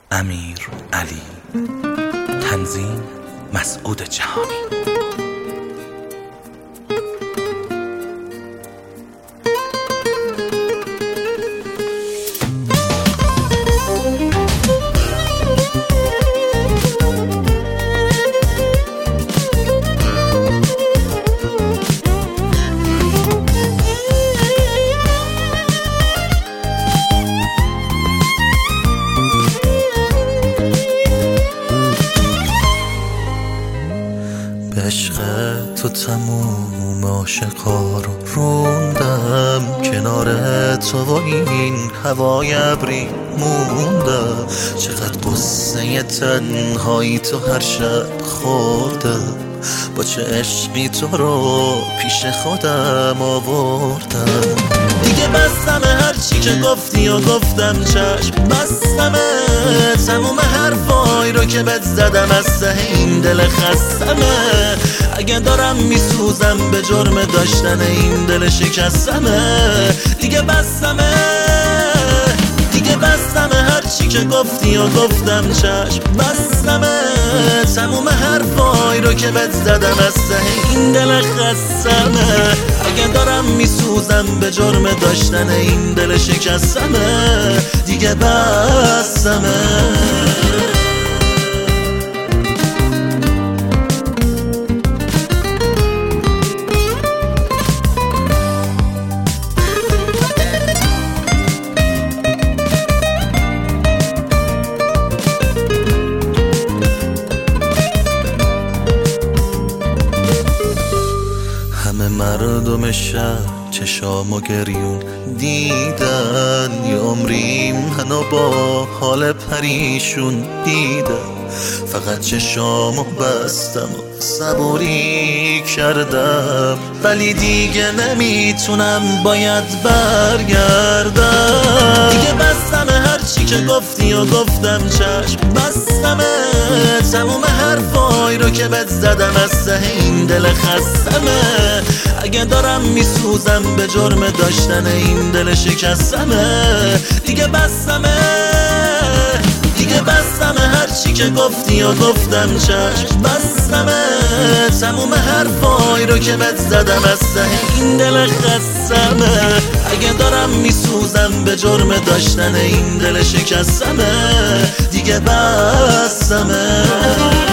امیر علی. تنظیم مسعود جهانی. عشق تو تموم عاشقا رو روندم، کنار تو و این هوای ابری موندم. چقدر قصه تنهایی تو هر شب خوردم، با چه عشقی تو رو پیش خودم آوردم. دیگه بستم هرچی که گفتی و گفتم چشم بستمه، تموم حرفای رو که بهت زدم از ته این دل خستمه. اگه دارم میسوزم به جرم داشتن این دل شکستمه. دیگه بستمه هرچی که گفتی و گفتم چشم بستمه، تموم حرفای رو که بهت زدم از ته این دل خستمه. اگه دارم میسوزم به جرم داشتن این دل شکستمه. دیگه بستمه. مردم شهر چشام و گریون دیدن، یه عمری منو با حال پریشون دیدن. فقط چشامو بستم و صبوری کردم، ولی دیگه نمیتونم، باید برگردم. دیگه بستم هرچی که گفتی و گفتم چشم بستمه، تموم حرفای رو که بهت زدم از ته این دل خستمه. اگه دارم میسوزم به جرم داشتن این دل شکستمه. دیگه بستمه هرچی که گفتی و گفتم چشم بستمه، تموم حرفای رو که بهت زدم از ته این دل خستمه. اگه دارم میسوزم به جرم داشتن این دل شکستمه. دیگه بستمه.